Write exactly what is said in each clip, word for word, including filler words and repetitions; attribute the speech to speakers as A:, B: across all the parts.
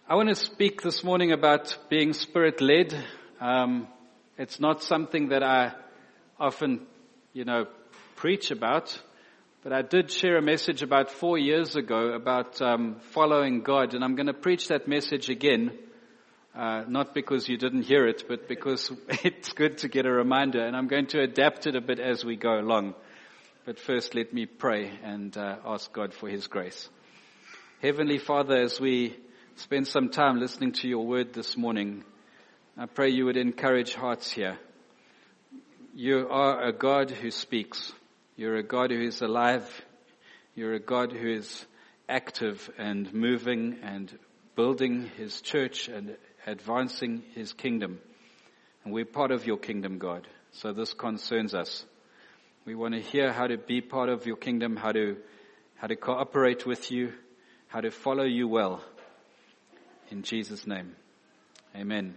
A: I want to speak this morning about being Spirit-led. Um, it's not something that I often, you know, preach about, but I did share a message about four years ago about um, following God, and I'm going to preach that message again, uh, not because you didn't hear it, but because it's good to get a reminder, and I'm going to adapt it a bit as we go along. But first, let me pray and uh, ask God for His grace. Heavenly Father, as we spend some time listening to your word this morning, I pray you would encourage hearts here. You are a God who speaks. You're a God who is alive. You're a God who is active and moving and building His church and advancing His kingdom. And we're part of your kingdom, God. So this concerns us. We want to hear how to be part of your kingdom, how to, how to cooperate with you, how to follow you well. In Jesus' name, amen.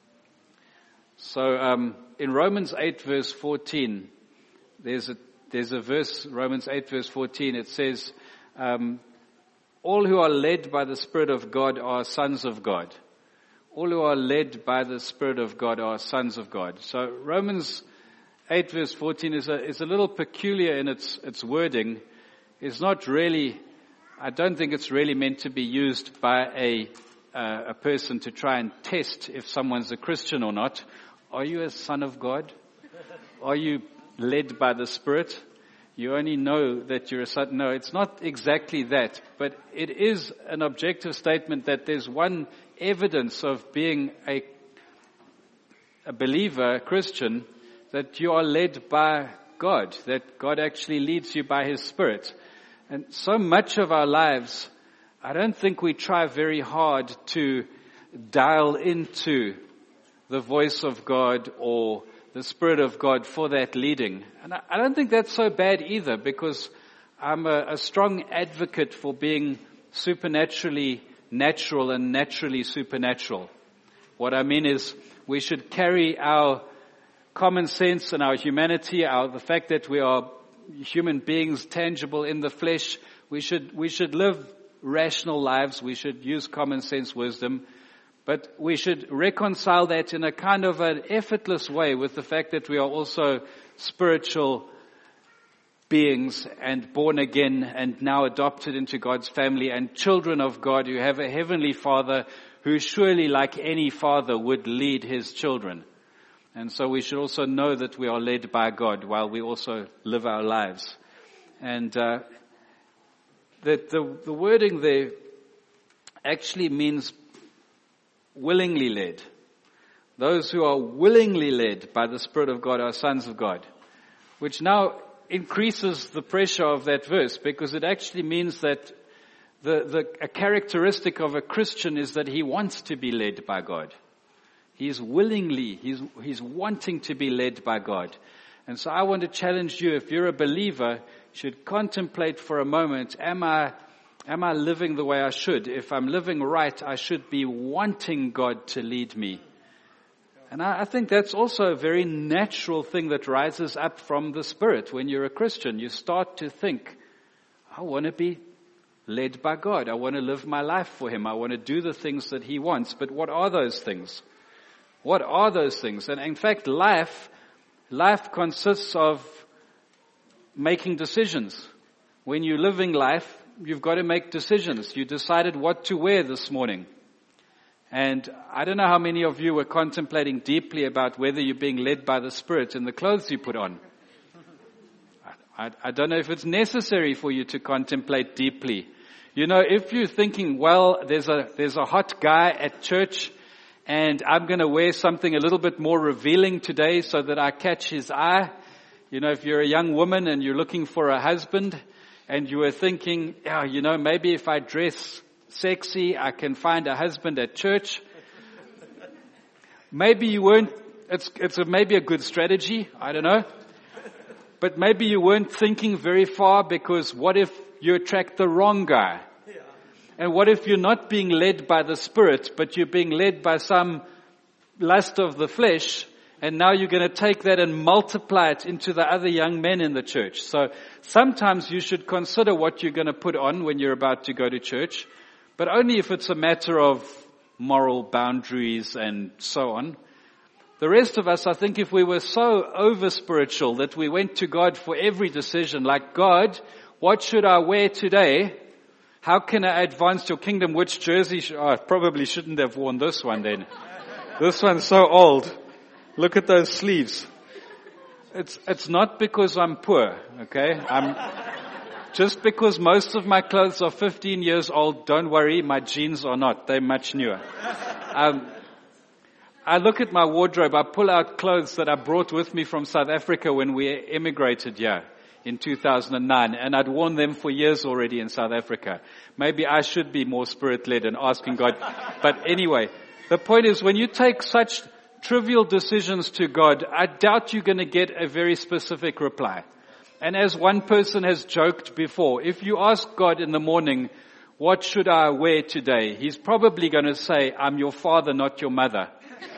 A: So um, in Romans eight verse fourteen, there's a there's a verse, Romans eight verse fourteen, it says, um, all who are led by the Spirit of God are sons of God. All who are led by the Spirit of God are sons of God. So Romans eight verse fourteen is a is a little peculiar in its its wording. It's not really, I don't think it's really meant to be used by a Uh, a person to try and test if someone's a Christian or not. Are you a son of God? Are you led by the Spirit? You only know that you're a son. No, it's not exactly that, but it is an objective statement that there's one evidence of being a, a believer, a Christian, that you are led by God, that God actually leads you by His Spirit. And so much of our lives, I don't think we try very hard to dial into the voice of God or the Spirit of God for that leading. And I don't think that's so bad either, because I'm a, a strong advocate for being supernaturally natural and naturally supernatural. What I mean is we should carry our common sense and our humanity, our the fact that we are human beings tangible in the flesh. We should we should live rational lives. We should use common sense wisdom, but we should reconcile that in a kind of an effortless way with the fact that we are also spiritual beings and born again and now adopted into God's family and children of God who have a heavenly Father who surely, like any father, would lead his children. And so we should also know that we are led by God while we also live our lives. And uh, that the, the wording there actually means willingly led. Those who are willingly led by the Spirit of God are sons of God, which now increases the pressure of that verse, because it actually means that the, the a characteristic of a Christian is that he wants to be led by God. He's willingly, he's, he's wanting to be led by God. And so I want to challenge you, if you're a believer, should contemplate for a moment, am I, am I living the way I should? If I'm living right, I should be wanting God to lead me. And I, I think that's also a very natural thing that rises up from the Spirit. When you're a Christian, you start to think, I want to be led by God. I want to live my life for Him. I want to do the things that He wants. But what are those things? What are those things? And in fact, life, life consists of making decisions. When you're living life, you've got to make decisions. You decided what to wear this morning. And I don't know how many of you were contemplating deeply about whether you're being led by the Spirit in the clothes you put on. I, I don't know if it's necessary for you to contemplate deeply. You know, if you're thinking, well, there's a, there's a hot guy at church and I'm going to wear something a little bit more revealing today so that I catch his eye. You know, if you're a young woman and you're looking for a husband and you were thinking, yeah, you know, maybe if I dress sexy, I can find a husband at church. Maybe you weren't, it's, it's a, maybe a good strategy. I don't know. But maybe you weren't thinking very far, because what if you attract the wrong guy? And what if you're not being led by the Spirit, but you're being led by some lust of the flesh? And now you're going to take that and multiply it into the other young men in the church. So sometimes you should consider what you're going to put on when you're about to go to church, but only if it's a matter of moral boundaries and so on. The rest of us, I think if we were so over-spiritual that we went to God for every decision, like, God, what should I wear today? How can I advance your kingdom? Which jersey should, oh, I probably shouldn't have worn this one then. This one's so old. Look at those sleeves. It's, it's not because I'm poor, okay? I'm, just because most of my clothes are fifteen years old, don't worry, my jeans are not. They're much newer. Um, I look at my wardrobe, I pull out clothes that I brought with me from South Africa when we immigrated here in two thousand nine, and I'd worn them for years already in South Africa. Maybe I should be more spirit-led and asking God. But anyway, the point is, when you take such trivial decisions to God, I doubt you're going to get a very specific reply. And as one person has joked before, if you ask God in the morning, what should I wear today? He's probably going to say, I'm your father, not your mother.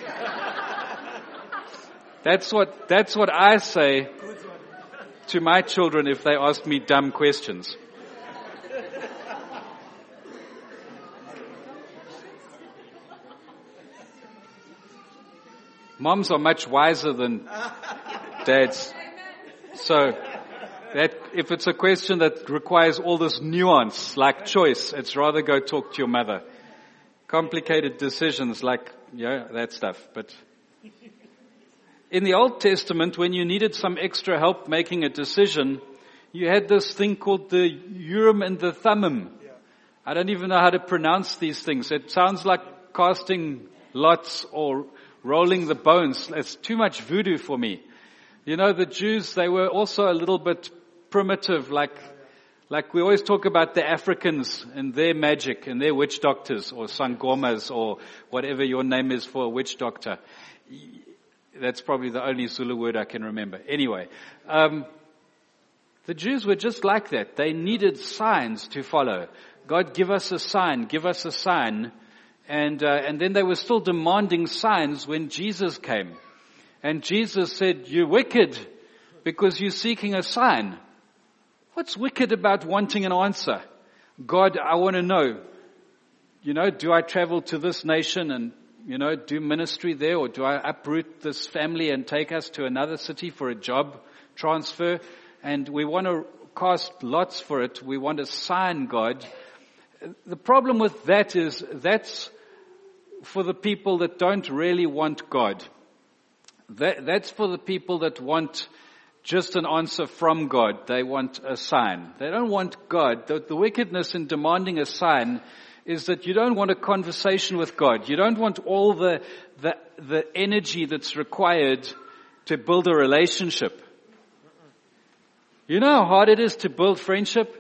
A: That's what, that's what I say to my children if they ask me dumb questions. Moms are much wiser than dads. So, that, if it's a question that requires all this nuance, like choice, it's rather go talk to your mother. Complicated decisions like, yeah, that stuff. But in the Old Testament, when you needed some extra help making a decision, you had this thing called the Urim and the Thummim. I don't even know how to pronounce these things. It sounds like casting lots or rolling the bones. It's too much voodoo for me. You know, the Jews, they were also a little bit primitive, like, like we always talk about the Africans and their magic and their witch doctors or sangomas or whatever your name is for a witch doctor. That's probably the only Zulu word I can remember. Anyway, um, the Jews were just like that. They needed signs to follow. God, give us a sign, give us a sign. And, uh, and then they were still demanding signs when Jesus came. And Jesus said, you're wicked because you're seeking a sign. What's wicked about wanting an answer? God, I want to know, you know, do I travel to this nation and, you know, do ministry there, or do I uproot this family and take us to another city for a job transfer? And we want to cast lots for it. We want a sign, God. The problem with that is that's for the people that don't really want God. That, that's for the people that want just an answer from God. They want a sign. They don't want God. The, the wickedness in demanding a sign is that you don't want a conversation with God. You don't want all the, the, the energy that's required to build a relationship. You know how hard it is to build friendship?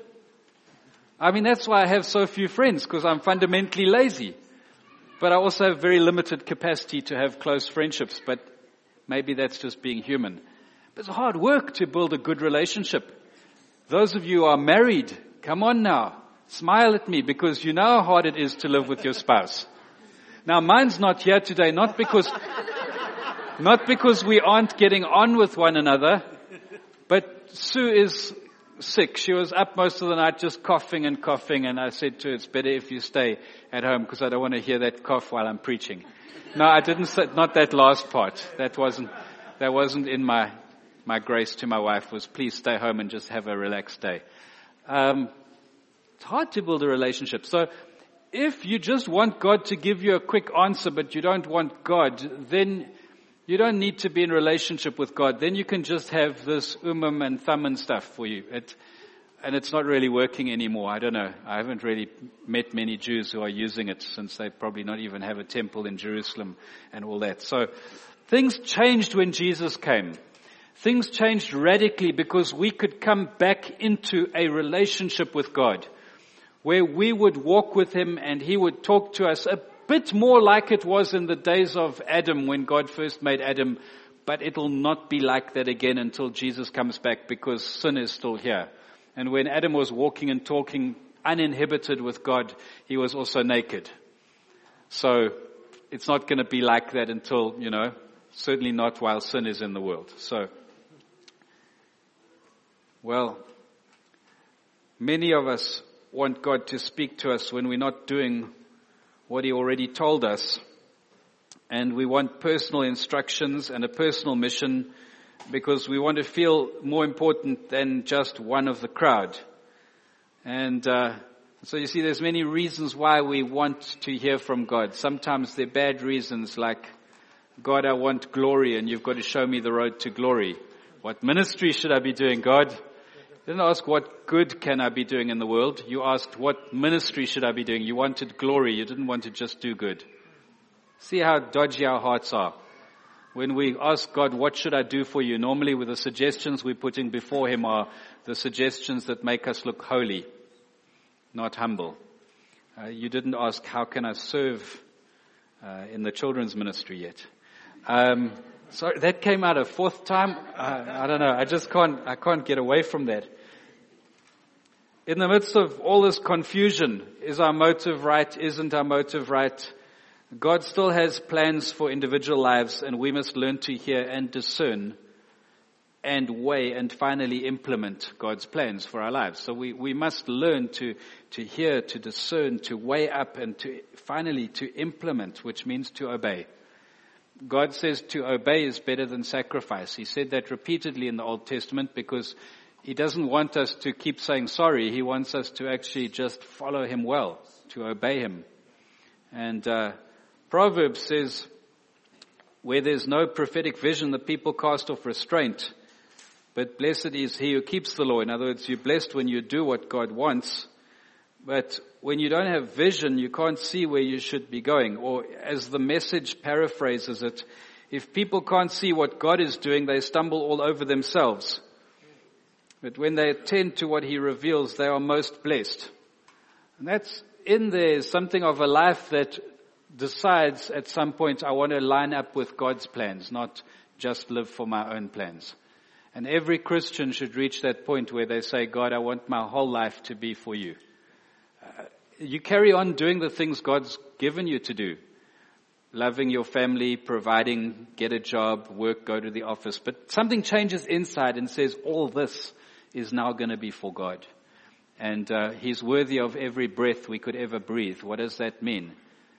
A: I mean, that's why I have so few friends, because I'm fundamentally lazy. But I also have very limited capacity to have close friendships, but maybe that's just being human. But it's hard work to build a good relationship. Those of you who are married, come on now. Smile at me, because you know how hard it is to live with your spouse. Now, mine's not here today, not because, not because we aren't getting on with one another, but Sue is sick. She was up most of the night just coughing and coughing, and I said to her, it's better if you stay at home because I don't want to hear that cough while I'm preaching. No, I didn't say, not that last part. That wasn't, that wasn't in my, my grace to my wife was please stay home and just have a relaxed day. Um, it's hard to build a relationship. So if you just want God to give you a quick answer, but you don't want God, then you don't need to be in relationship with God. Then you can just have this umum and thummim stuff for you. It, and it's not really working anymore. I don't know. I haven't really met many Jews who are using it, since they probably not even have a temple in Jerusalem and all that. So things changed when Jesus came. Things changed radically because we could come back into a relationship with God, where we would walk with Him and He would talk to us a bit more like it was in the days of Adam when God first made Adam, but it'll not be like that again until Jesus comes back, because sin is still here. And when Adam was walking and talking uninhibited with God, he was also naked. So it's not going to be like that until, you know, certainly not while sin is in the world. So, well, many of us want God to speak to us when we're not doing what he already told us. And we want personal instructions and a personal mission because we want to feel more important than just one of the crowd. And uh, so you see, there's many reasons why we want to hear from God. Sometimes they're bad reasons, like, God, I want glory, and you've got to show me the road to glory. What ministry should I be doing, God? You didn't ask what good can I be doing in the world. You asked what ministry should I be doing. You wanted glory. You didn't want to just do good. See how dodgy our hearts are. When we ask God, what should I do for you? Normally with the suggestions we're putting before him are the suggestions that make us look holy, not humble. Uh, you didn't ask, how can I serve uh, in the children's ministry yet? Um, sorry, that came out a fourth time. Uh, I don't know. I just can't, I can't get away from that. In the midst of all this confusion, is our motive right? Isn't our motive right? God still has plans for individual lives, and we must learn to hear and discern and weigh and finally implement God's plans for our lives. So we, we must learn to, to hear, to discern, to weigh up, and to finally to implement, which means to obey. God says to obey is better than sacrifice. He said that repeatedly in the Old Testament because he doesn't want us to keep saying sorry. He wants us to actually just follow him well, to obey him. And uh Proverbs says, where there's no prophetic vision, the people cast off restraint. But blessed is he who keeps the law. In other words, you're blessed when you do what God wants. But when you don't have vision, you can't see where you should be going. Or as the Message paraphrases it, if people can't see what God is doing, they stumble all over themselves. But when they attend to what he reveals, they are most blessed. And that's in there something of a life that decides at some point, I want to line up with God's plans, not just live for my own plans. And every Christian should reach that point where they say, God, I want my whole life to be for you. Uh, you carry on doing the things God's given you to do. Loving your family, providing, get a job, work, go to the office. But something changes inside and says, all this is now going to be for God. And uh, he's worthy of every breath we could ever breathe. What does that mean?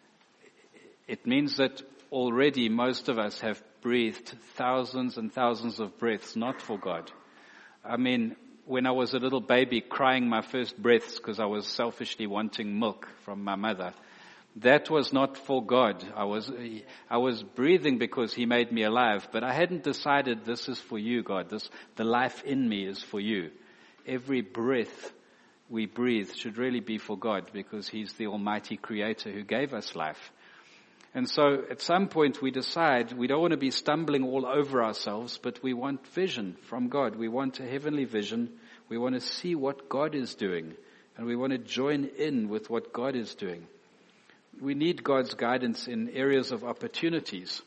A: It means that already most of us have breathed thousands and thousands of breaths, not for God. I mean, when I was a little baby crying my first breaths because I was selfishly wanting milk from my mother, that was not for God. I was, I was breathing because he made me alive, but I hadn't decided this is for you, God. This, the life in me is for you. Every breath we breathe should really be for God because he's the almighty creator who gave us life. And so at some point we decide we don't want to be stumbling all over ourselves, but we want vision from God. We want a heavenly vision. We want to see what God is doing, and we want to join in with what God is doing. We need God's guidance in areas of opportunities,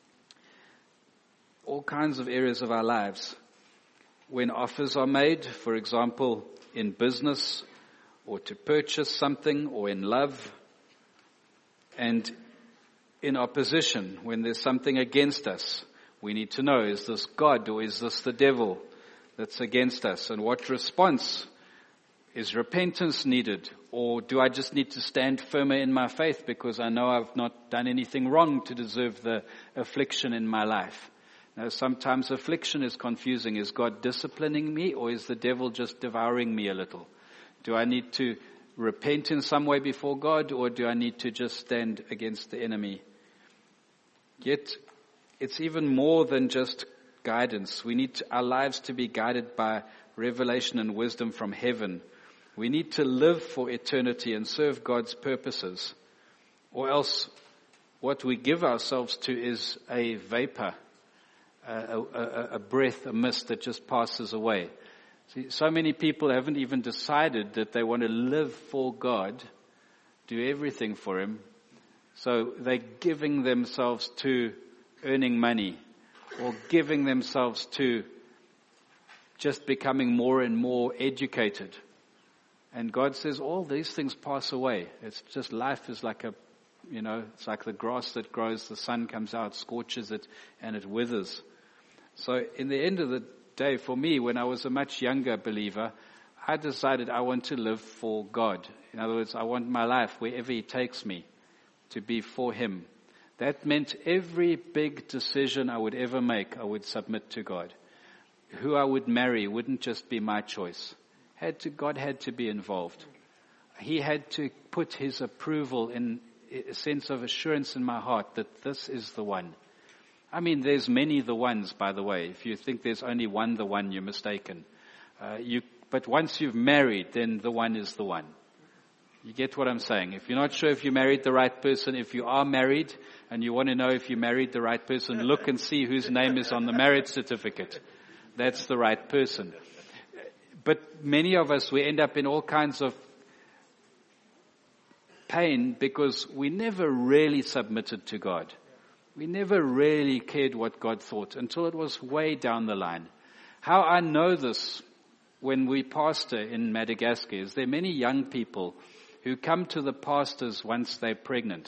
A: all kinds of areas of our lives. When offers are made, for example, in business or to purchase something or in love, and in opposition, when there's something against us, we need to know, is this God or is this the devil that's against us? And what response? Is repentance needed? Or do I just need to stand firmer in my faith because I know I've not done anything wrong to deserve the affliction in my life? Now, sometimes affliction is confusing. Is God disciplining me or is the devil just devouring me a little? Do I need to repent in some way before God or do I need to just stand against the enemy? Yet, it's even more than just guidance. We need to, our lives to be guided by revelation and wisdom from heaven. We need to live for eternity and serve God's purposes. Or else, what we give ourselves to is a vapor, a, a, a breath, a mist that just passes away. See, so many people haven't even decided that they want to live for God, do everything for him. So they're giving themselves to earning money or giving themselves to just becoming more and more educated. And God says all these things pass away. It's just life is like a, you know, it's like the grass that grows, the sun comes out, scorches it, and it withers. So in the end of the day, for me, when I was a much younger believer, I decided I want to live for God. In other words, I want my life wherever he takes me. to be for Him. That meant every big decision I would ever make, I would submit to God. Who I would marry wouldn't just be my choice. Had to, God had to be involved. He had to put His approval in a sense of assurance in my heart that this is the one. I mean, there's many the ones, by the way. If you think there's only one the one, you're mistaken. Uh, you, but once you've married, then the one is the one. You get what I'm saying? If you're not sure if you married the right person, if you are married and you want to know if you married the right person, look and see whose name is on the marriage certificate. That's the right person. But many of us, we end up in all kinds of pain because we never really submitted to God. We never really cared what God thought until it was way down the line. How I know this when we pastor in Madagascar is there are many young people who come to the pastors once they're pregnant.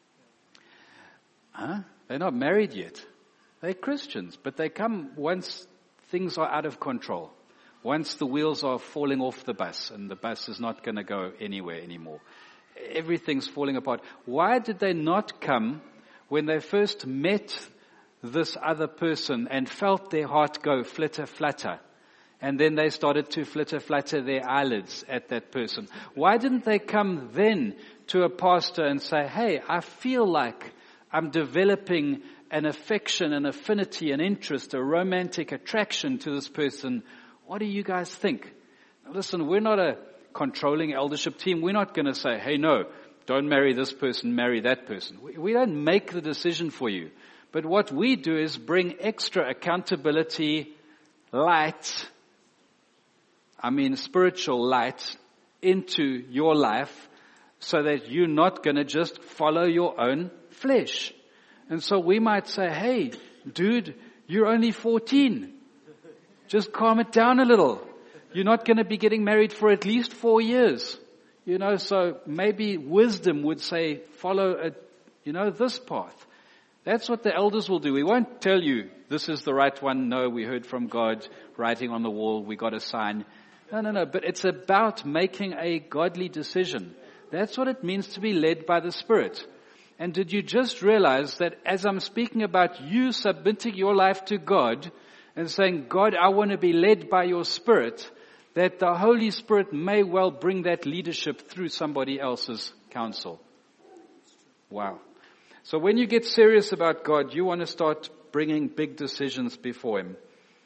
A: Huh? They're not married yet. They're Christians, but they come once things are out of control. Once the wheels are falling off the bus and the bus is not going to go anywhere anymore. Everything's falling apart. Why did they not come when they first met this other person and felt their heart go flitter, flutter? And then they started to flitter, flutter their eyelids at that person. Why didn't they come then to a pastor and say, hey, I feel like I'm developing an affection, an affinity, an interest, a romantic attraction to this person. What do you guys think? Now listen, we're not a controlling eldership team. We're not going to say, hey, no, don't marry this person, marry that person. We, we don't make the decision for you. But what we do is bring extra accountability, light, I mean spiritual light, into your life so that you're not going to just follow your own flesh. And so we might say, hey, dude, you're only fourteen. Just calm it down a little. You're not going to be getting married for at least four years. You know, so maybe wisdom would say, follow a, you know, this path. That's what the elders will do. We won't tell you, this is the right one. No, we heard from God, writing on the wall, we got a sign. No, no, no. But it's about making a godly decision. That's what it means to be led by the Spirit. And did you just realize that as I'm speaking about you submitting your life to God and saying, God, I want to be led by your Spirit, that the Holy Spirit may well bring that leadership through somebody else's counsel. Wow. So when you get serious about God, you want to start bringing big decisions before Him.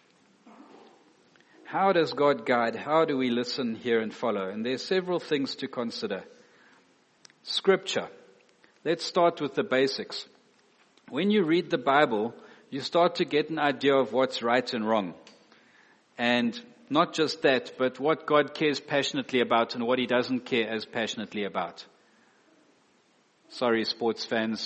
A: How does God guide? How do we listen, hear, and follow? And there are several things to consider. Scripture. Let's start with the basics. When you read the Bible, you start to get an idea of what's right and wrong. And not just that, but what God cares passionately about and what He doesn't care as passionately about. Sorry, sports fans.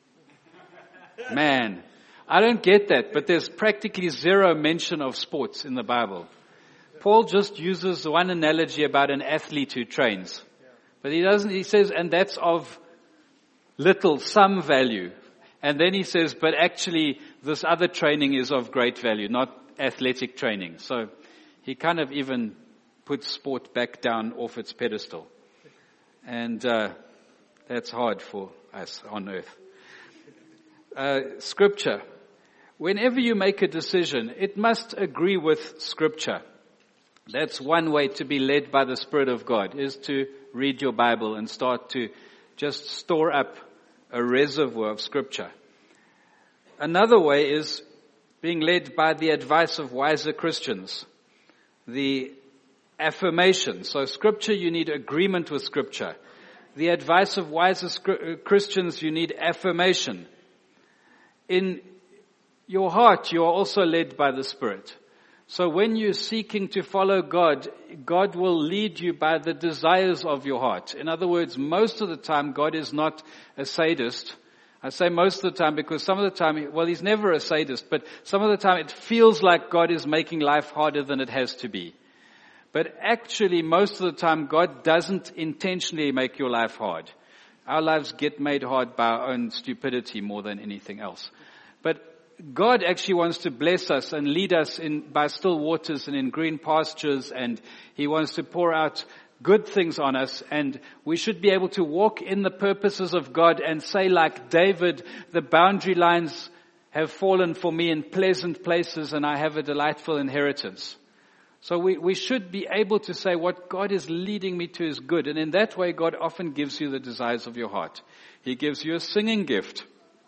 A: Man, I don't get that, but there's practically zero mention of sports in the Bible. Paul just uses one analogy about an athlete who trains. But he doesn't, he says, and that's of little, some value. And then he says, but actually this other training is of great value, not athletic training. So he kind of even puts sport back down off its pedestal. And uh, that's hard for us on earth. Uh, scripture. Whenever you make a decision, it must agree with Scripture. That's one way to be led by the Spirit of God, is to read your Bible and start to just store up a reservoir of Scripture. Another way is being led by the advice of wiser Christians. The affirmation. So Scripture, you need agreement with Scripture. The advice of wiser Christians, you need affirmation. In your heart, you are also led by the Spirit. So when you're seeking to follow God, God will lead you by the desires of your heart. In other words, most of the time, God is not a sadist. I say most of the time because some of the time, well, He's never a sadist, but some of the time it feels like God is making life harder than it has to be. But actually, most of the time, God doesn't intentionally make your life hard. Our lives get made hard by our own stupidity more than anything else. But God actually wants to bless us and lead us in by still waters and in green pastures, and He wants to pour out good things on us, and we should be able to walk in the purposes of God and say like David, the boundary lines have fallen for me in pleasant places and I have a delightful inheritance. So we, we should be able to say what God is leading me to is good. And in that way, God often gives you the desires of your heart. He gives you a singing gift.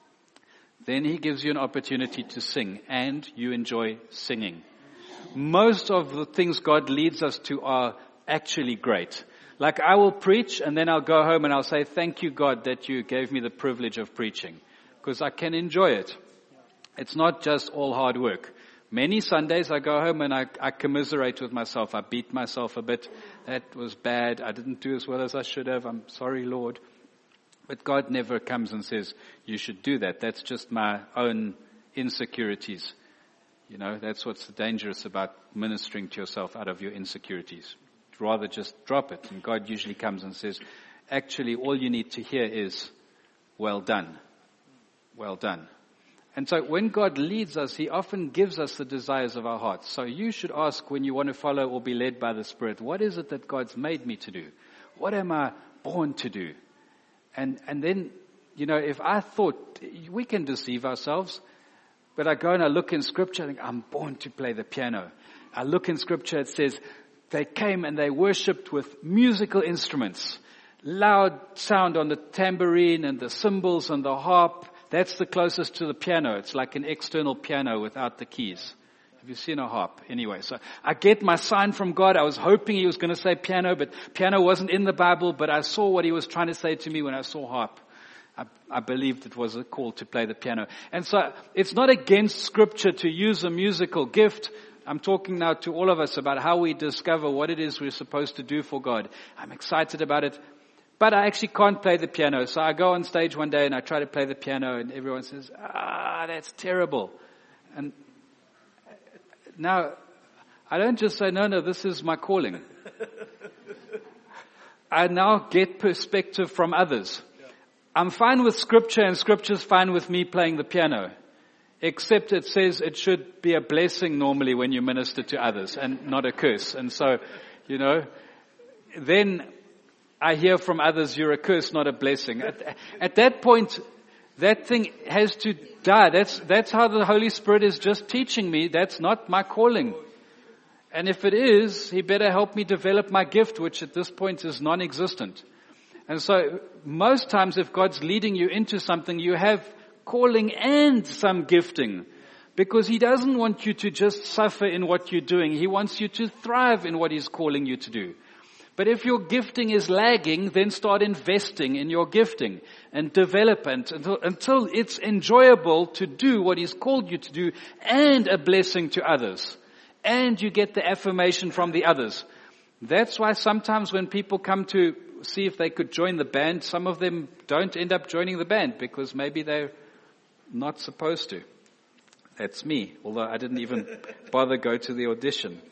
A: Then He gives you an opportunity to sing, and you enjoy singing. Most of the things God leads us to are actually great. Like I will preach, and then I'll go home and I'll say, thank you, God, that you gave me the privilege of preaching, because I can enjoy it. It's not just all hard work. Many Sundays I go home and I, I commiserate with myself. I beat myself a bit. That was bad. I didn't do as well as I should have. I'm sorry, Lord. But God never comes and says, you should do that. That's just my own insecurities. You know, that's what's dangerous about ministering to yourself out of your insecurities. Rather just drop it. And God usually comes and says, actually, all you need to hear is, well done. Well done. And so when God leads us, He often gives us the desires of our hearts. So you should ask when you want to follow or be led by the Spirit, what is it that God's made me to do? What am I born to do? And and then, you know, if I thought, we can deceive ourselves, but I go and I look in Scripture and think, I'm born to play the piano. I look in Scripture, it says, they came and they worshipped with musical instruments, loud sound on the tambourine and the cymbals and the harp. That's the closest to the piano. It's like an external piano without the keys. Have you seen a harp? Anyway, so I get my sign from God. I was hoping He was going to say piano, but piano wasn't in the Bible, but I saw what He was trying to say to me when I saw harp. I, I believed it was a call to play the piano. And so it's not against Scripture to use a musical gift. I'm talking now to all of us about how we discover what it is we're supposed to do for God. I'm excited about it. But I actually can't play the piano. So I go on stage one day and I try to play the piano and everyone says, ah, that's terrible. And now, I don't just say, no, no, this is my calling. I now get perspective from others. I'm fine with Scripture and Scripture's fine with me playing the piano. Except it says it should be a blessing normally when you minister to others and not a curse. And so, you know, then I hear from others, you're a curse, not a blessing. At, at that point, that thing has to die. That's, that's how the Holy Spirit is just teaching me. That's not my calling. And if it is, He better help me develop my gift, which at this point is non-existent. And so most times if God's leading you into something, you have calling and some gifting. Because He doesn't want you to just suffer in what you're doing. He wants you to thrive in what He's calling you to do. But if your gifting is lagging, then start investing in your gifting and development until, until it's enjoyable to do what He's called you to do and a blessing to others. And you get the affirmation from the others. That's why sometimes when people come to see if they could join the band, some of them don't end up joining the band because maybe they're not supposed to. That's me, although I didn't even bother go to the audition.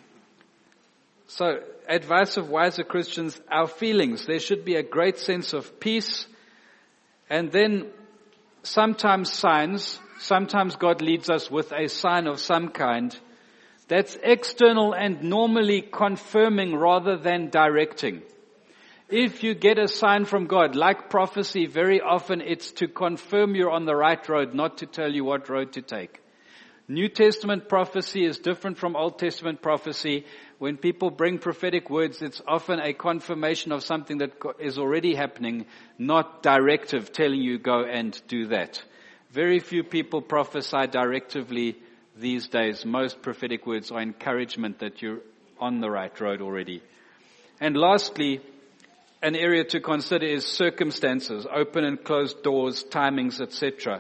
A: So, advice of wiser Christians, our feelings. There should be a great sense of peace. And then sometimes signs. Sometimes God leads us with a sign of some kind. That's external and normally confirming rather than directing. If you get a sign from God, like prophecy, very often it's to confirm you're on the right road, not to tell you what road to take. New Testament prophecy is different from Old Testament prophecy. When people bring prophetic words, it's often a confirmation of something that is already happening, not directive, telling you go and do that. Very few people prophesy directively these days. Most prophetic words are encouragement that you're on the right road already. And lastly, an area to consider is circumstances, open and closed doors, timings, et cetera.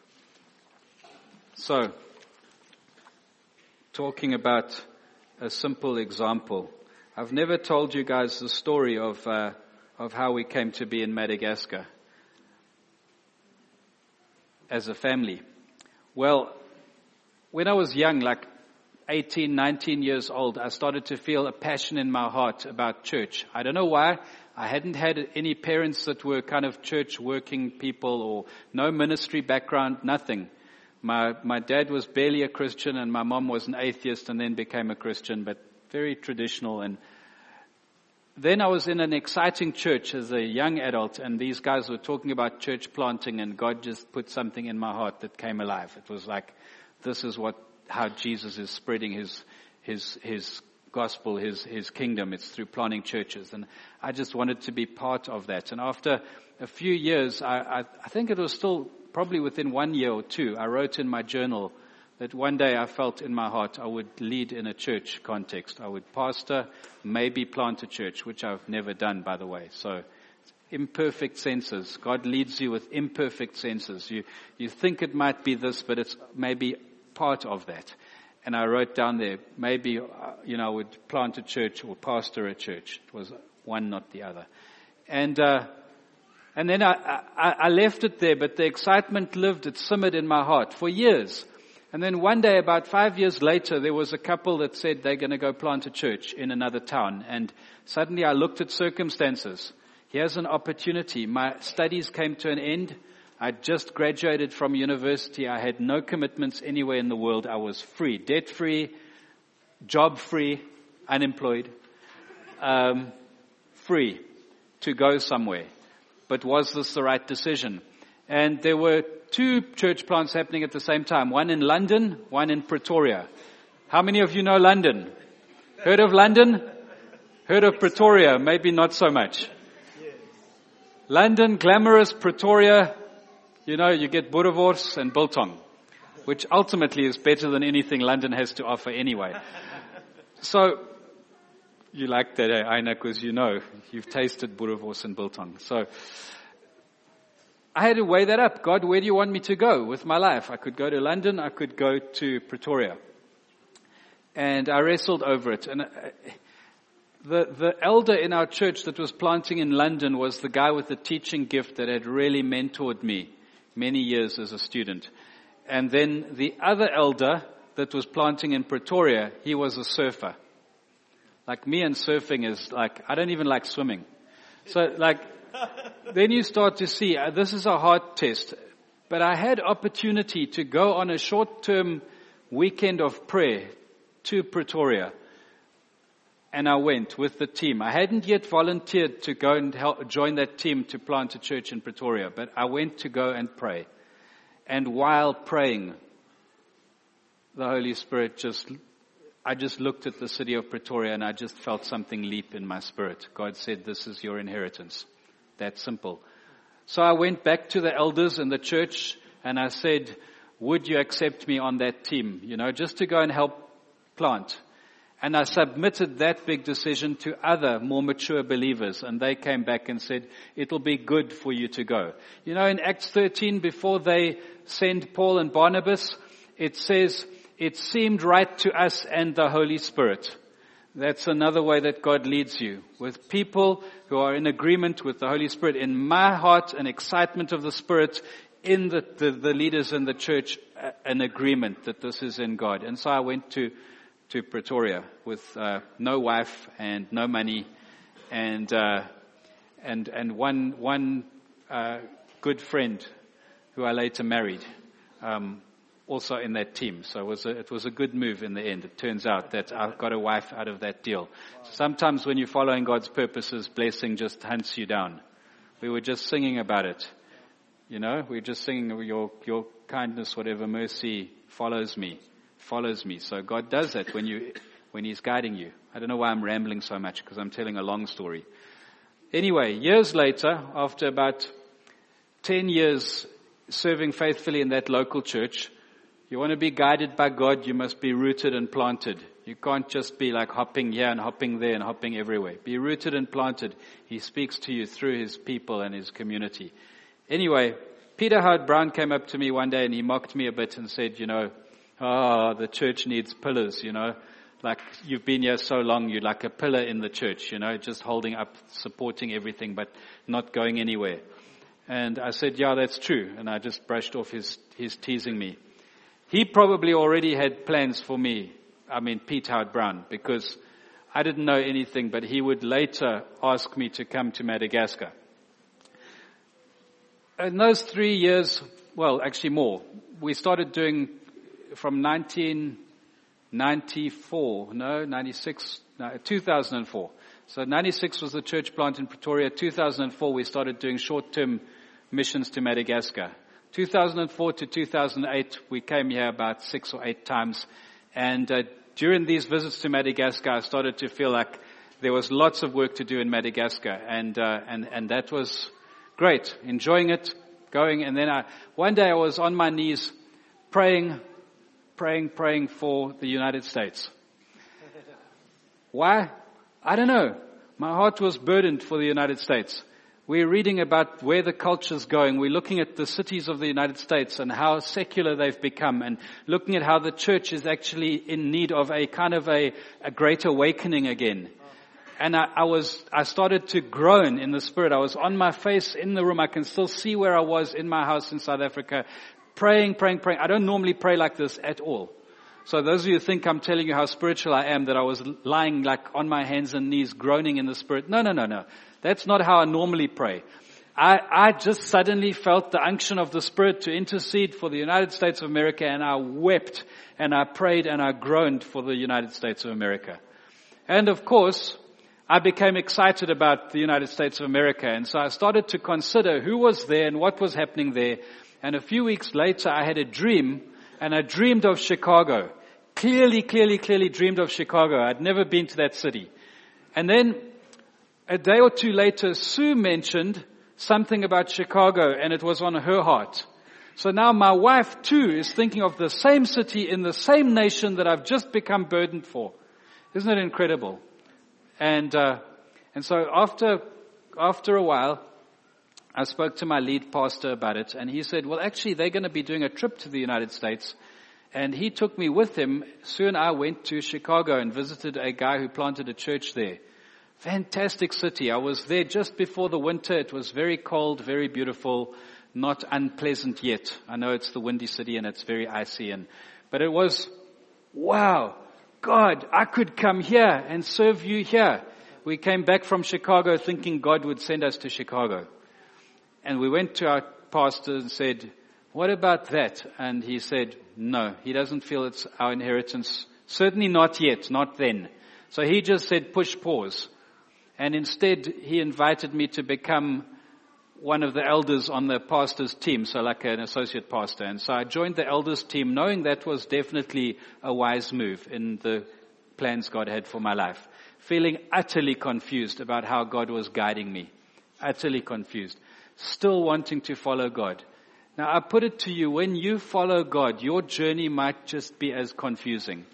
A: So, talking about a simple example. I've never told you guys the story of uh, of how we came to be in Madagascar as a family. Well, when I was young, like eighteen, nineteen years old, I started to feel a passion in my heart about church. I don't know why. I hadn't had any parents that were kind of church working people or no ministry background, nothing. My my dad was barely a Christian and my mom was an atheist and then became a Christian, but very traditional. And then I was in an exciting church as a young adult, and these guys were talking about church planting, and God just put something in my heart that came alive. It was like, this is what, how Jesus is spreading his, his, his gospel, his, his kingdom. It's through planting churches. And I just wanted to be part of that. And after a few years, I, I, I think it was still probably within one year or two, I wrote in my journal that one day I felt in my heart I would lead in a church context. I would pastor, maybe plant a church, which I've never done, by the way. So imperfect senses. God leads you with imperfect senses. You, you think it might be this, but it's maybe part of that. And I wrote down there, maybe, uh, you know, I would plant a church or pastor a church. It was one, not the other. And, uh, and then I, I, I left it there, but the excitement lived, it simmered in my heart for years. And then one day, about five years later, there was a couple that said they're going to go plant a church in another town. And suddenly I looked at circumstances. Here's an opportunity. My studies came to an end. I just graduated from university. I had no commitments anywhere in the world. I was free, debt-free, job-free, unemployed, um, free to go somewhere. But was this the right decision? And there were two church plants happening at the same time. One in London, one in Pretoria. How many of you know London? Heard of London? Heard of Pretoria? Maybe not so much. London, glamorous. Pretoria, you know, you get boerewors and biltong, which ultimately is better than anything London has to offer anyway. So, you like that, eh, Aina, because you know, you've tasted boerewors and biltong. So, I had to weigh that up. God, where do you want me to go with my life? I could go to London, I could go to Pretoria. And I wrestled over it. And the, the elder in our church that was planting in London was the guy with the teaching gift that had really mentored me many years as a student. And then the other elder that was planting in Pretoria, he was a surfer. Like me and surfing is like, I don't even like swimming. So like, then you start to see, uh, this is a hard test. But I had opportunity to go on a short-term weekend of prayer to Pretoria. And I went with the team. I hadn't yet volunteered to go and help join that team to plant a church in Pretoria. But I went to go and pray. And while praying, the Holy Spirit just, I just looked at the city of Pretoria and I just felt something leap in my spirit. God said, this is your inheritance. That simple. So I went back to the elders in the church and I said, would you accept me on that team? You know, just to go and help plant. And I submitted that big decision to other more mature believers. And they came back and said, it'll be good for you to go. You know, in Acts thirteen, before they send Paul and Barnabas, it says, it seemed right to us and the Holy Spirit. That's another way that God leads you, with people who are in agreement with the Holy Spirit. In my heart, an excitement of the Spirit, in the, the, the leaders in the church, uh, an agreement that this is in God. And so I went to, to Pretoria with uh, no wife and no money and uh, and and one one uh, good friend who I later married. Um, also in that team. So it was, a, it was a good move in the end. It turns out that I got a wife out of that deal. Wow. Sometimes when you're following God's purposes, blessing just hunts you down. We were just singing about it. You know, we we're just singing, your, your kindness, whatever mercy follows me, follows me. So God does that when you, when He's guiding you. I don't know why I'm rambling so much because I'm telling a long story. Anyway, years later, after about ten years serving faithfully in that local church, you want to be guided by God, you must be rooted and planted. You can't just be like hopping here and hopping there and hopping everywhere. Be rooted and planted. He speaks to you through His people and His community. Anyway, Peter Howard Brown came up to me one day and he mocked me a bit and said, you know, oh, the church needs pillars, you know. Like, you've been here so long, you're like a pillar in the church, you know, just holding up, supporting everything, but not going anywhere. And I said, yeah, that's true. And I just brushed off his, his teasing me. He probably already had plans for me, I mean Pete Howard Brown, because I didn't know anything, but he would later ask me to come to Madagascar. In those three years, well, actually more, we started doing from nineteen ninety-four, no, ninety-six, no, two thousand four. So ninety-six was the church plant in Pretoria. two thousand four, we started doing short-term missions to Madagascar. two thousand four to two thousand eight, we came here about six or eight times. And uh, during these visits to Madagascar, I started to feel like there was lots of work to do in Madagascar. And, uh, and, and that was great. Enjoying it, going. And then I, one day I was on my knees praying, praying, praying for the United States. Why? I don't know. My heart was burdened for the United States. We're reading about where the culture's going. We're looking at the cities of the United States and how secular they've become, and looking at how the church is actually in need of a kind of a, a great awakening again. And I, I was, I started to groan in the spirit. I was on my face in the room. I can still see where I was in my house in South Africa, praying, praying, praying. I don't normally pray like this at all. So those of you who think I'm telling you how spiritual I am, that I was lying like on my hands and knees, groaning in the spirit. No, no, no, no. That's not how I normally pray. I, I just suddenly felt the unction of the Spirit to intercede for the United States of America, and I wept and I prayed and I groaned for the United States of America. And of course, I became excited about the United States of America, and so I started to consider who was there and what was happening there. And a few weeks later, I had a dream, and I dreamed of Chicago. Clearly, clearly, clearly dreamed of Chicago. I'd never been to that city. And then a day or two later, Sue mentioned something about Chicago, and it was on her heart. So now my wife too is thinking of the same city in the same nation that I've just become burdened for. Isn't it incredible? And uh, and so after after a while, I spoke to my lead pastor about it, and he said, well, actually, they're going to be doing a trip to the United States. And he took me with him. Sue and I went to Chicago and visited a guy who planted a church there. Fantastic city. I was there just before the winter. It was very cold, very beautiful, not unpleasant yet. I know it's the windy city and it's very icy, and but it was, wow, God, I could come here and serve you here. We came back from Chicago thinking God would send us to Chicago. And we went to our pastor and said, what about that? And he said, no, he doesn't feel it's our inheritance. Certainly not yet, not then. So he just said, push pause. And instead, he invited me to become one of the elders on the pastor's team, so like an associate pastor. And so I joined the elders team, knowing that was definitely a wise move in the plans God had for my life. Feeling utterly confused about how God was guiding me. Utterly confused. Still wanting to follow God. Now, I put it to you, when you follow God, your journey might just be as confusing.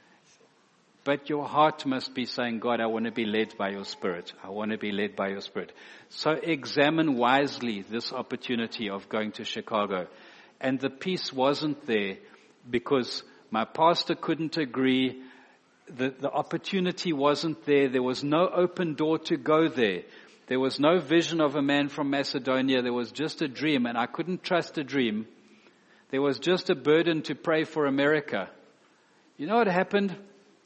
A: But your heart must be saying, God, I want to be led by your Spirit. I want to be led by your Spirit. So examine wisely this opportunity of going to Chicago. And the peace wasn't there because my pastor couldn't agree. The, the opportunity wasn't there. There was no open door to go there. There was no vision of a man from Macedonia. There was just a dream, and I couldn't trust a dream. There was just a burden to pray for America. You know what happened?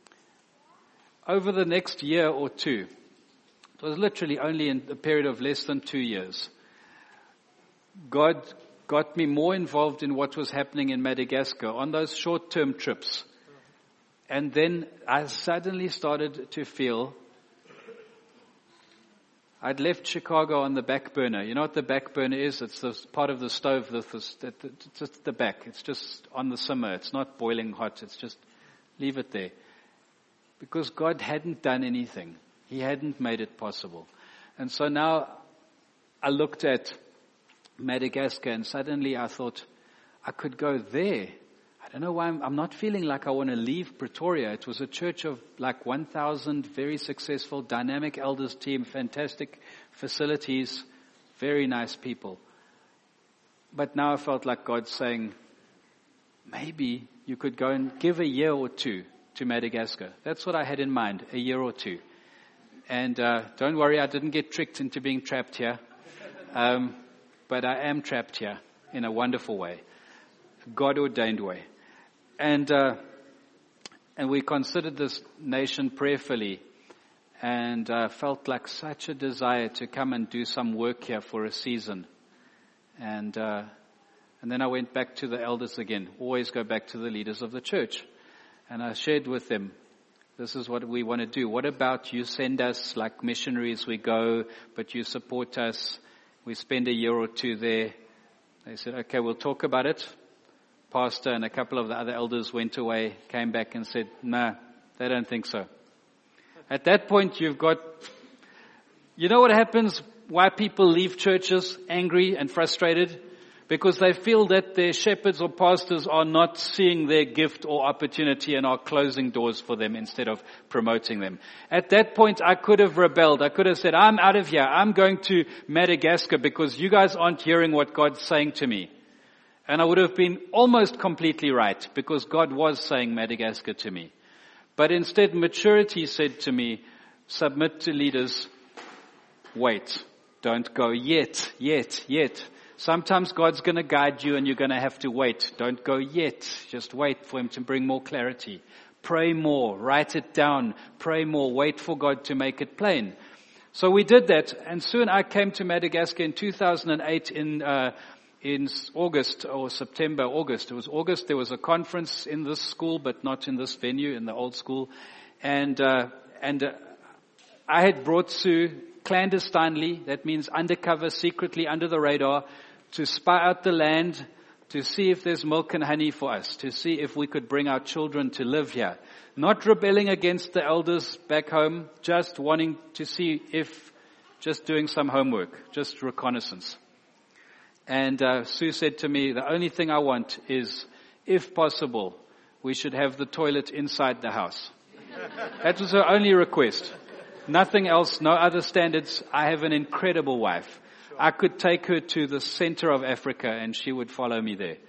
A: Over the next year or two, it was literally only in a period of less than two years, God got me more involved in what was happening in Madagascar on those short-term trips. And then I suddenly started to feel I'd left Chicago on the back burner. You know what the back burner is? It's the part of the stove that's just the back. It's just on the simmer. It's not boiling hot. It's just leave it there. Because God hadn't done anything. He hadn't made it possible. And so now I looked at Madagascar and suddenly I thought I could go there. I don't know why I'm, I'm not feeling like I want to leave Pretoria. It was a church of like one thousand, very successful, dynamic elders team, fantastic facilities, very nice people. But now I felt like God saying, maybe you could go and give a year or two to Madagascar. That's what I had in mind, a year or two. And uh, don't worry, I didn't get tricked into being trapped here. Um, but I am trapped here in a wonderful way, God-ordained way. And uh, and we considered this nation prayerfully, and uh, felt like such a desire to come and do some work here for a season. And uh, and then I went back to the elders again. Always go back to the leaders of the church. And I shared with them This is what we want to do. What about you send us like missionaries, we go, but you support us. We spend a year or two there. They said, okay, we'll talk about it. Pastor and a couple of the other elders went away, came back and said, nah, they don't think so. At that point, you've got, you know what happens, why people leave churches angry and frustrated? Because they feel that their shepherds or pastors are not seeing their gift or opportunity and are closing doors for them instead of promoting them. At that point, I could have rebelled. I could have said, I'm out of here. I'm going to Madagascar because you guys aren't hearing what God's saying to me. And I would have been almost completely right because God was saying Madagascar to me. But instead, maturity said to me, submit to leaders, wait, don't go yet, yet, yet. Sometimes God's going to guide you and you're going to have to wait. Don't go yet. Just wait for Him to bring more clarity. Pray more. Write it down. Pray more. Wait for God to make it plain. So we did that. And soon I came to Madagascar in two thousand eight in, uh, in August or September, August. It was August. There was a conference in this school, but not in this venue, in the old school. And, uh, and, uh, I had brought Sue clandestinely. That means undercover, secretly under the radar, to spy out the land, to see if there's milk and honey for us, to see if we could bring our children to live here. Not rebelling against the elders back home, just wanting to see if, just doing some homework, just reconnaissance. And uh, Sue said to me, the only thing I want is, if possible, we should have the toilet inside the house. That was her only request. Nothing else, no other standards. I have an incredible wife. I could take her to the center of Africa and she would follow me there.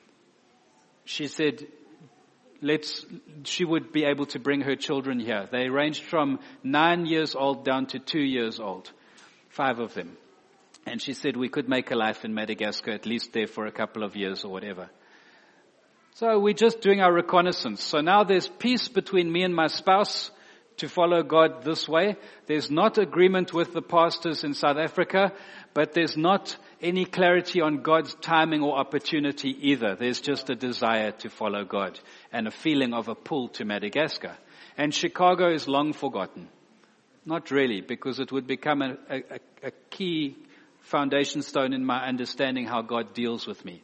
A: She said, let's, she would be able to bring her children here. They ranged from nine years old down to two years old. Five of them. And she said we could make a life in Madagascar, at least there for a couple of years or whatever. So we're just doing our reconnaissance. So now there's peace between me and my spouse to follow God this way. There's not agreement with the pastors in South Africa, but there's not any clarity on God's timing or opportunity either. There's just a desire to follow God and a feeling of a pull to Madagascar. And Chicago is long forgotten. Not really, because it would become a, a, a key foundation stone in my understanding how God deals with me.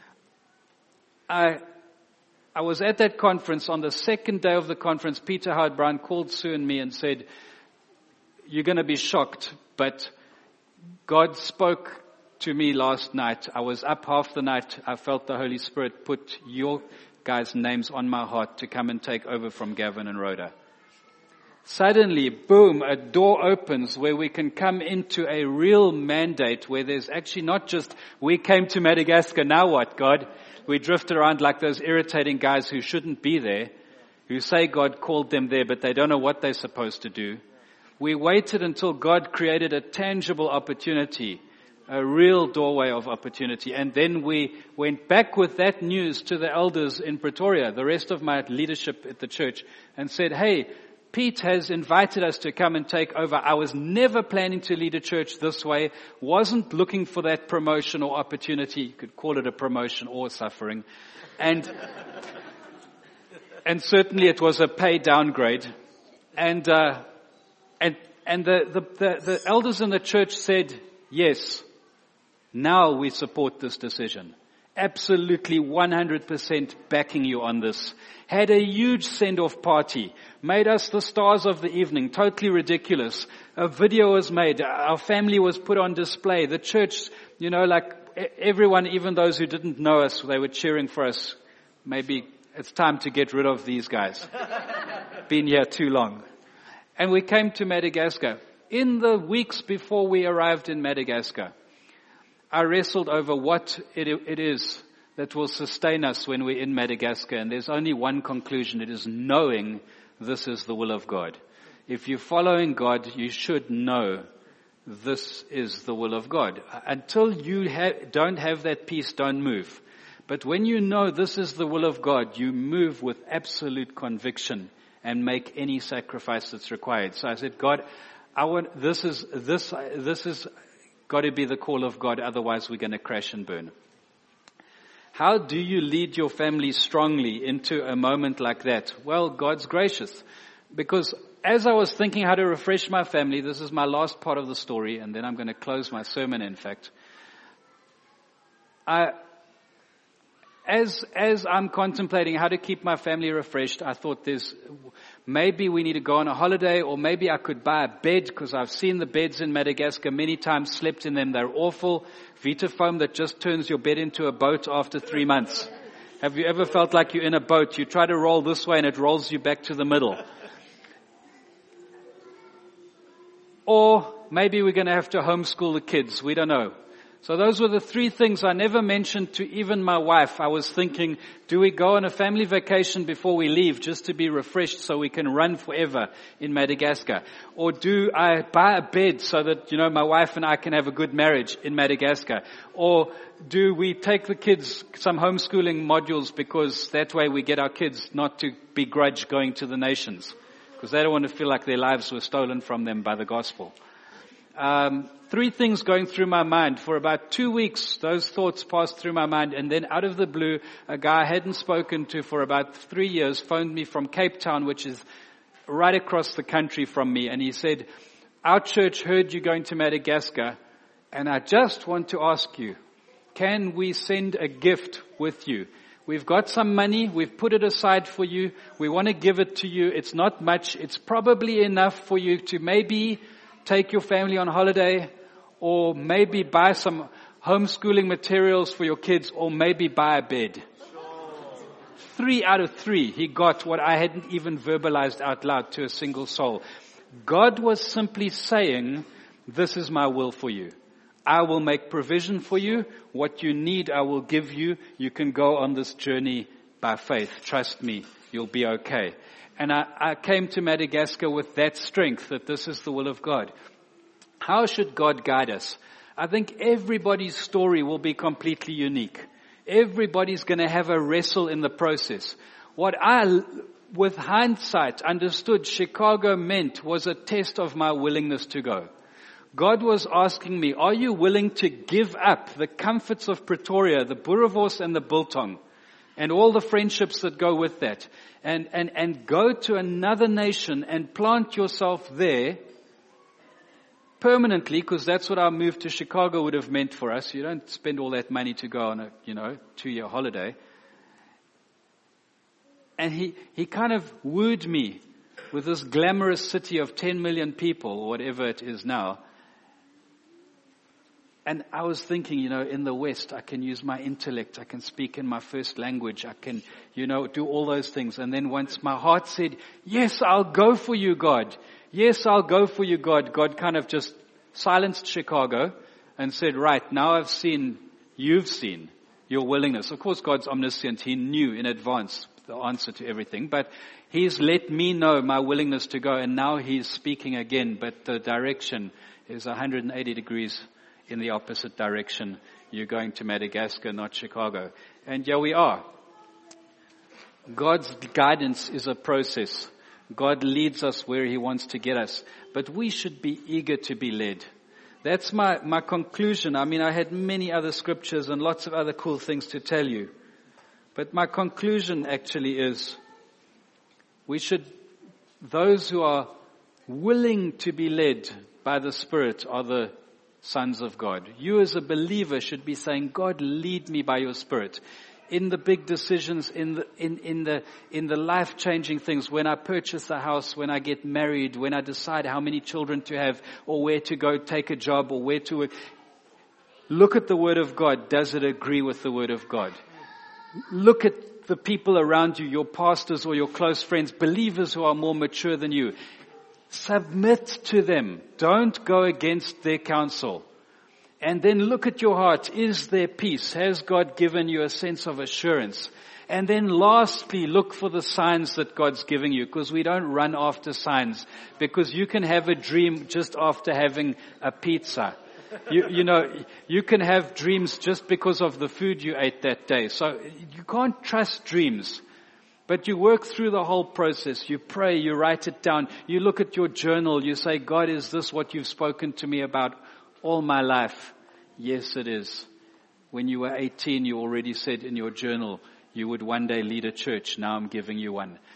A: I I was at that conference. On the second day of the conference, Peter Howard Brown called Sue and me and said, you're going to be shocked, but God spoke to me last night. I was up half the night. I felt the Holy Spirit put your guys' names on my heart to come and take over from Gavin and Rhoda. Suddenly, boom, a door opens where we can come into a real mandate where there's actually not just, we came to Madagascar, now what, God? We drift around like those irritating guys who shouldn't be there, who say God called them there, but they don't know what they're supposed to do. We waited until God created a tangible opportunity, a real doorway of opportunity. And then we went back with that news to the elders in Pretoria, the rest of my leadership at the church, and said, hey, Pete has invited us to come and take over. I was never planning to lead a church this way, wasn't looking for that promotion or opportunity. You could call it a promotion or suffering. And, and certainly it was a pay downgrade. And, uh, and, and the, the, the, the elders in the church said, yes, now we support this decision. Absolutely one hundred percent backing you on this. Had a huge send-off party. Made us the stars of the evening. Totally ridiculous. A video was made. Our family was put on display. The church, you know, like everyone, even those who didn't know us, they were cheering for us. Maybe it's time to get rid of these guys. Been here too long. And we came to Madagascar. In the weeks before we arrived in Madagascar, I wrestled over what it, it is that will sustain us when we're in Madagascar. And there's only one conclusion. It is knowing this is the will of God. If you're following God, you should know this is the will of God. Until you ha- don't have that peace, don't move. But when you know this is the will of God, you move with absolute conviction and make any sacrifice that's required. So I said, God, I want, this is, this, this is got to be the call of God. Otherwise we're going to crash and burn. How do you lead your family strongly into a moment like that? Well, God's gracious. Because as I was thinking how to refresh my family, this is my last part of the story, and then I'm going to close my sermon, in fact. I, as, as I'm contemplating how to keep my family refreshed, I thought there's, maybe we need to go on a holiday, or maybe I could buy a bed, because I've seen the beds in Madagascar many times, slept in them. They're awful. Vitafoam that just turns your bed into a boat after three months. Have you ever felt like you're in a boat? You try to roll this way and it rolls you back to the middle. Or maybe we're going to have to homeschool the kids. We don't know. So those were the three things I never mentioned to even my wife. I was thinking, do we go on a family vacation before we leave just to be refreshed so we can run forever in Madagascar? Or do I buy a bed so that, you know, my wife and I can have a good marriage in Madagascar? Or do we take the kids some homeschooling modules because that way we get our kids not to begrudge going to the nations? Because they don't want to feel like their lives were stolen from them by the gospel. Um, three things going through my mind. For about two weeks, those thoughts passed through my mind. And then out of the blue, a guy I hadn't spoken to for about three years phoned me from Cape Town, which is right across the country from me. And he said, our church heard you going to Madagascar. And I just want to ask you, can we send a gift with you? We've got some money. We've put it aside for you. We want to give it to you. It's not much. It's probably enough for you to maybe take your family on holiday, or maybe buy some homeschooling materials for your kids, or maybe buy a bed. Three out of three, he got what I hadn't even verbalized out loud to a single soul. God was simply saying, this is my will for you. I will make provision for you. What you need, I will give you. You can go on this journey by faith. Trust me, you'll be okay. And I, I came to Madagascar with that strength, that this is the will of God. How should God guide us? I think everybody's story will be completely unique. Everybody's going to have a wrestle in the process. What I, with hindsight, understood Chicago meant was a test of my willingness to go. God was asking me, are you willing to give up the comforts of Pretoria, the Boerewors and the Biltong, and all the friendships that go with that, and, and, and go to another nation and plant yourself there permanently, because that's what our move to Chicago would have meant for us. You don't spend all that money to go on a, you know, two-year holiday. And he, he kind of wooed me with this glamorous city of ten million people, or whatever it is now. And I was thinking, you know, in the West, I can use my intellect. I can speak in my first language. I can, you know, do all those things. And then once my heart said, yes, I'll go for you, God. Yes, I'll go for you, God. God kind of just silenced Chicago and said, right, now I've seen, you've seen your willingness. Of course, God's omniscient. He knew in advance the answer to everything. But He's let me know my willingness to go. And now He's speaking again. But the direction is one hundred eighty degrees in the opposite direction. You're going to Madagascar, not Chicago. And here we are. God's guidance is a process. God leads us where He wants to get us. But we should be eager to be led. That's my, my conclusion. I mean, I had many other scriptures and lots of other cool things to tell you. But my conclusion actually is, we should, those who are willing to be led by the Spirit are the sons of God. You as a believer should be saying, God, lead me by your Spirit. In the big decisions, in the, in, in the, in the life-changing things, when I purchase a house, when I get married, when I decide how many children to have, or where to go take a job, or where to work. Look at the Word of God. Does it agree with the Word of God? Look at the people around you, your pastors or your close friends, believers who are more mature than you. Submit to them. Don't go against their counsel. And then look at your heart. Is there peace? Has God given you a sense of assurance? And then lastly, look for the signs that God's giving you, because we don't run after signs, because you can have a dream just after having a pizza. You, you know, you can have dreams just because of the food you ate that day. So you can't trust dreams. But you work through the whole process. You pray, you write it down. You look at your journal. You say, God, is this what you've spoken to me about all my life? Yes, it is. When you were eighteen, you already said in your journal you would one day lead a church. Now I'm giving you one.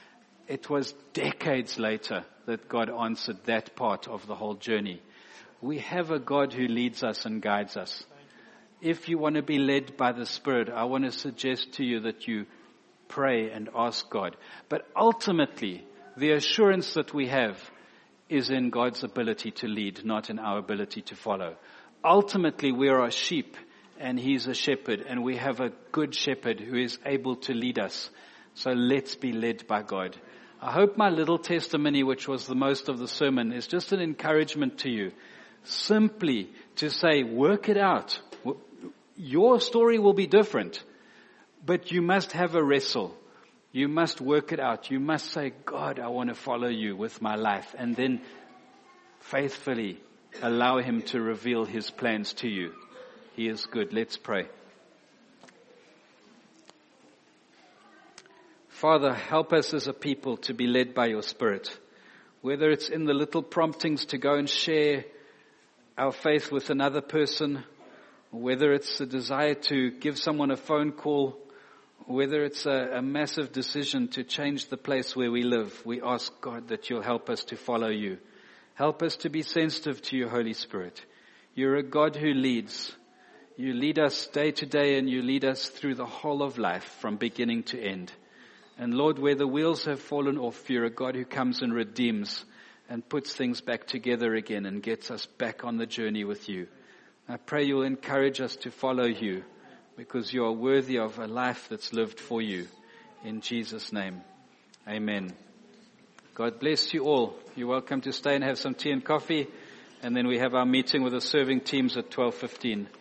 A: it was decades later that God answered that part of the whole journey. We have a God who leads us and guides us. If you want to be led by the Spirit, I want to suggest to you that you pray and ask God. But ultimately, the assurance that we have is in God's ability to lead, not in our ability to follow. Ultimately, we are a sheep and He's a shepherd, and we have a good shepherd who is able to lead us. So let's be led by God. I hope my little testimony, which was the most of the sermon, is just an encouragement to you. Simply to say, work it out. Your story will be different, but you must have a wrestle. You must work it out. You must say, God, I want to follow you with my life. And then faithfully allow Him to reveal His plans to you. He is good. Let's pray. Father, help us as a people to be led by your Spirit. Whether it's in the little promptings to go and share our faith with another person, or whether it's a desire to give someone a phone call, or whether it's a, a massive decision to change the place where we live, we ask God that you'll help us to follow you. Help us to be sensitive to your Holy Spirit. You're a God who leads. You lead us day to day, and you lead us through the whole of life from beginning to end. And Lord, where the wheels have fallen off, you're a God who comes and redeems and puts things back together again and gets us back on the journey with you. I pray you'll encourage us to follow you, because you are worthy of a life that's lived for you. In Jesus' name, amen. God bless you all. You're welcome to stay and have some tea and coffee. And then we have our meeting with the serving teams at twelve fifteen.